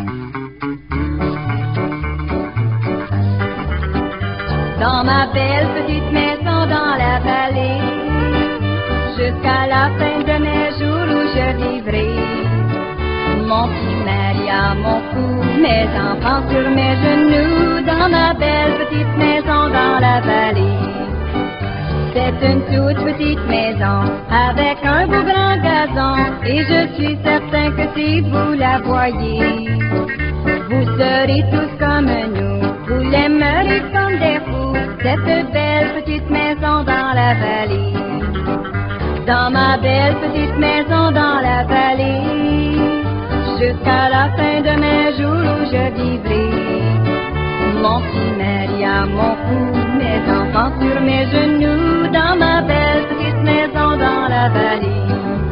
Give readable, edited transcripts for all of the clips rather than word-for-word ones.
Dans ma belle petite maison dans la vallée, jusqu'à la fin de mes jours où je vivrai. Mon petit Maria, mon cou, mes enfants sur mes genoux, dans ma belle petite maison dans la vallée. C'est une toute petite maison avec un beau grand gazon, et je suis certain que si vous la voyez, vous serez tous comme nous, vous l'aimerez comme des fous, cette belle petite maison dans la vallée. Dans ma belle petite maison dans la vallée, jusqu'à la fin de mes jours où je vivrai. Mon petit Maria, mon cou, mes enfants sur mes genoux, dans ma belle petite maison dans la vallée.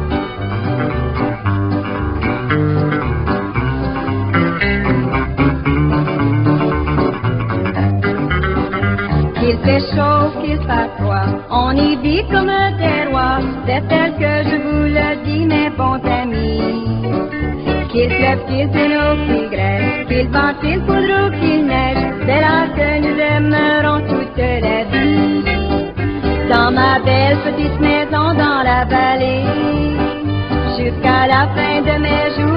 Qu'il fait chaud, qu'il fasse froid, on y vit comme des rois, c'est tel que je vous le dis, mes bons amis. Qu'il pleuve, qu'il signe ou qu'il grêle, qu'il vente, qu'il poudre ou qu'il neige, c'est là que nous aimerons toute la vie. Dans ma belle petite maison dans la vallée, jusqu'à la fin de mes jours